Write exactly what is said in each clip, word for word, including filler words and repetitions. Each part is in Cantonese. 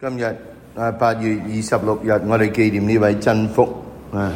今日啊八月二十六日，我哋紀念呢位真福啊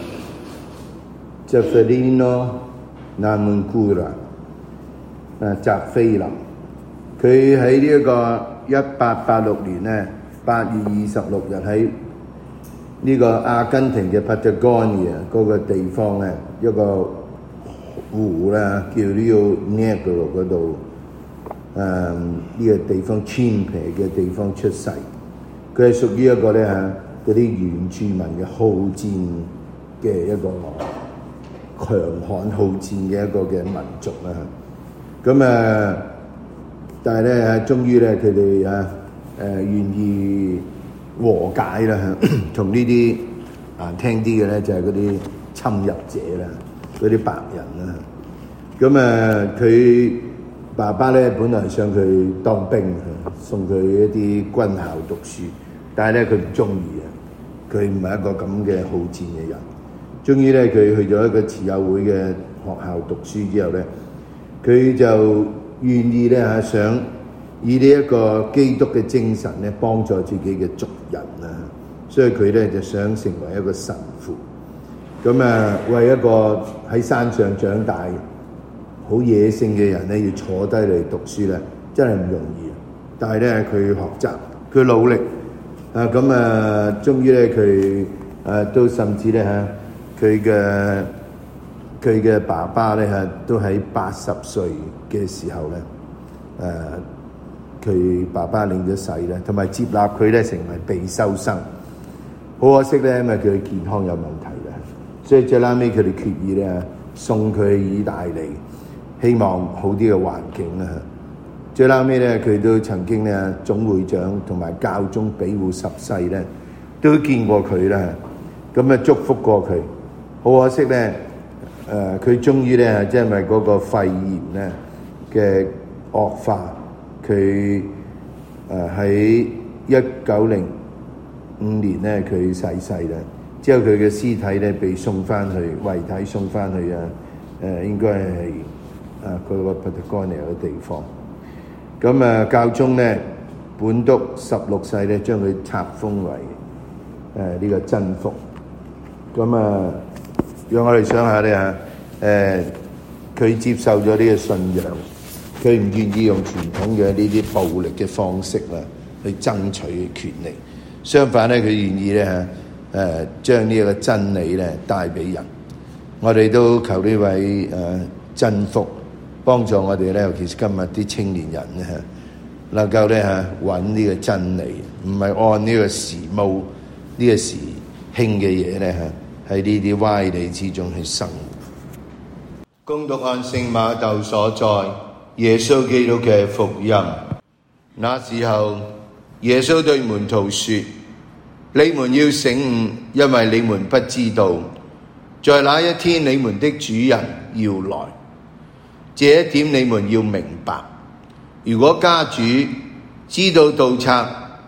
Zeffirino Namuncura 啊澤菲林。佢喺呢一個一八八六年咧八月二十六日喺呢個阿根廷嘅 Patagonia 嗰個地方咧一個湖啦，叫 Rio Negro 嗰度，誒呢個地方偏僻嘅地方出世。佢係屬於一個咧嚇嗰啲原住民嘅好戰嘅一個強悍好戰嘅一個嘅民族啦。咁啊，但係咧嚇，終於咧佢哋嚇誒願意和解啦，同呢啲難聽啲嘅咧就係嗰啲侵入者啦，嗰啲白人啦。咁啊，佢爸爸咧本來想佢當兵，送佢一啲軍校讀書。但係咧，佢唔中意啊！佢唔係一個咁嘅好戰嘅人。終於咧，佢去咗一個慈幼會嘅學校讀書之後咧，佢就願意咧嚇想以呢一個基督嘅精神咧幫助自己嘅族人啊！所以佢咧就想成為一個神父。咁啊，為一個喺山上長大好野性嘅人咧，要坐低嚟讀書咧，真係唔容易。但係咧，佢學習，佢努力。啊咁啊，終於咧佢誒都甚至咧嚇佢嘅佢嘅爸爸咧嚇都喺八十歲嘅時候咧誒，佢、啊、爸爸領咗洗咧，同埋接納佢咧成為被修生。好可惜咧，因為佢嘅健康有問題咧，所以最後尾佢哋決意咧送佢去意大利，希望好啲嘅環境啦。最後尾咧，佢都曾經咧總會長同埋教宗庇護十世咧都見過佢啦，咁啊祝福過佢。好可惜咧，誒、呃、佢終於咧即係因為嗰個肺炎咧嘅惡化，佢誒喺一九零五年咧佢逝世啦。之後佢嘅屍體咧被送翻去遺體送翻去啊誒、呃、應該係啊嗰個 Patagonia 嘅地方。咁啊，教宗咧本篤十六世咧將佢冊封為誒呢、呃這個真福。咁啊，讓我哋想下咧嚇誒，佢、呃、接受咗呢個信仰，佢唔願意用傳統嘅呢啲暴力嘅方式啦去爭取權利。相反咧，佢願意咧嚇誒將呢一個真理咧帶俾人。我哋都求呢位誒、呃、真福。幫助我哋咧，尤其是今日啲青年人咧，能夠咧嚇揾呢個真理，唔係按呢個時髦、呢、呢個時興嘅嘢咧嚇，喺呢啲歪理之中去生活。恭讀按聖馬竇所載耶穌基督嘅福音。那時候，耶穌對門徒說：你們要醒悟，因為你們不知道，在那一天你們的主人要來。這一點你們要明白。如果家主知道盜賊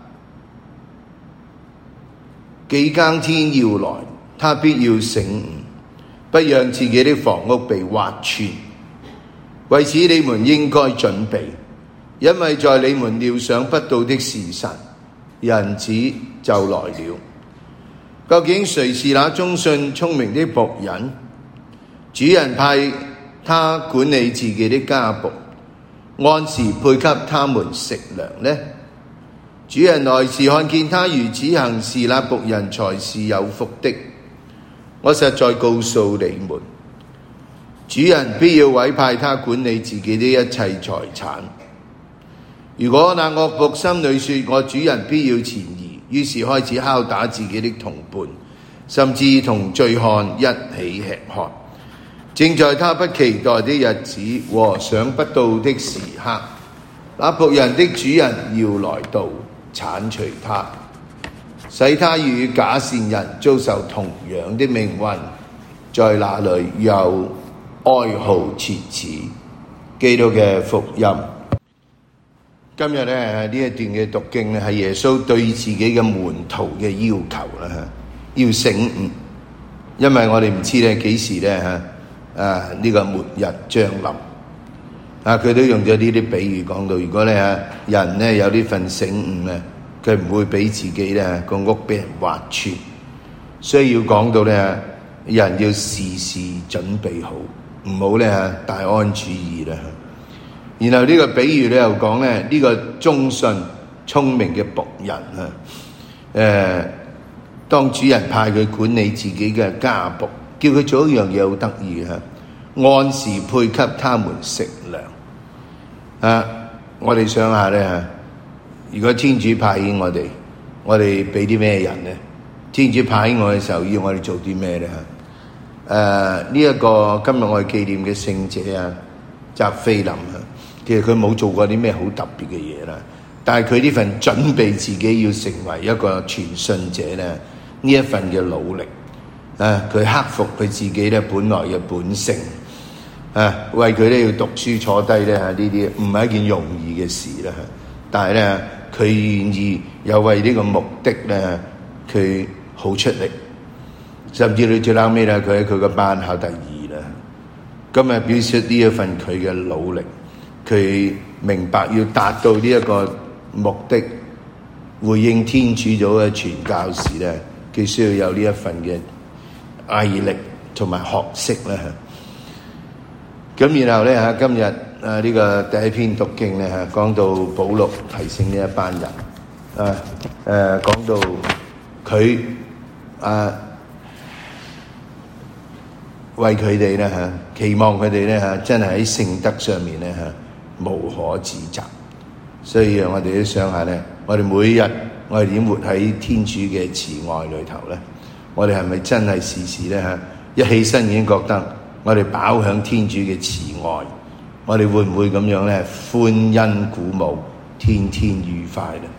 幾更天要來，他必要醒悟，不讓自己的房屋被挖穿。為此你們應該準備，因為在你們料想不到的時辰，人子就來了。究竟誰是那忠信聰明的僕人？主人派他管理自己的家僕，按時配給他們食糧呢？主人來時看見他如此行事，那僕人才是有福的。我實在告訴你們，主人必要委派他管理自己的一切財產。如果那惡僕心裏說，我主人必要前移，於是開始拷打自己的同伴，甚至同醉漢一起吃喝，正在他不期待的日子和想不到的時刻，那僕人的主人要來到，剷除他，使他與假善人遭受同樣的命運，在那裏有哀號切齒。基督嘅福音。今日咧呢一段嘅讀經咧係耶穌對自己嘅門徒嘅要求啦，要醒悟，因為我哋唔知咧幾時咧嚇。啊！呢、這個末日將臨啊！佢都用咗呢啲比喻講到，如果咧人咧有呢份醒悟咧， 佢唔會俾自己咧個屋俾人挖穿。所以要講到咧，人要時時準備好，唔好咧大安主義啦。然後呢個比喻咧又講咧，呢個忠信聰明嘅僕人啊，誒，當主人派佢管理自己嘅家僕，叫佢做一樣嘢好得意嘅，按時配給他們食糧。啊，我哋想下咧，如果天主派遣我哋，我哋俾啲咩人咧？天主派遣我嘅時候，要我哋做啲咩咧？誒，呢一個今日我哋紀念嘅聖者啊，澤菲林啊，其實佢冇做過啲咩好特別嘅嘢啦，但係佢呢份準備自己要成為一個傳信者咧，呢一份嘅努力啊，佢克服佢自己咧本來嘅本性啊，為佢咧要讀書坐低咧，呢啲唔係一件容易嘅事啦。但係咧，佢願意又為呢個目的咧，佢好出力，甚至到最後尾咧，佢喺佢個班考第二啦。今日表示呢一份佢嘅努力，佢明白要達到呢一個目的，回應天主組嘅傳教士咧，佢需要有呢一份嘅毅力同埋學識啦。咁然後咧嚇，今日啊呢個第一篇讀經咧嚇，講到保祿提醒呢一班人啊，誒講到佢啊為佢哋咧嚇，期望佢哋咧嚇真係喺聖德上面咧嚇無可指責。所以我哋都想下咧，我哋每日我哋點活喺天主嘅慈愛裏頭咧？我哋係咪真係時時咧嚇一起身已經覺得我哋飽享天主嘅慈愛？我哋會唔會咁樣咧歡欣鼓舞，天天愉快咧？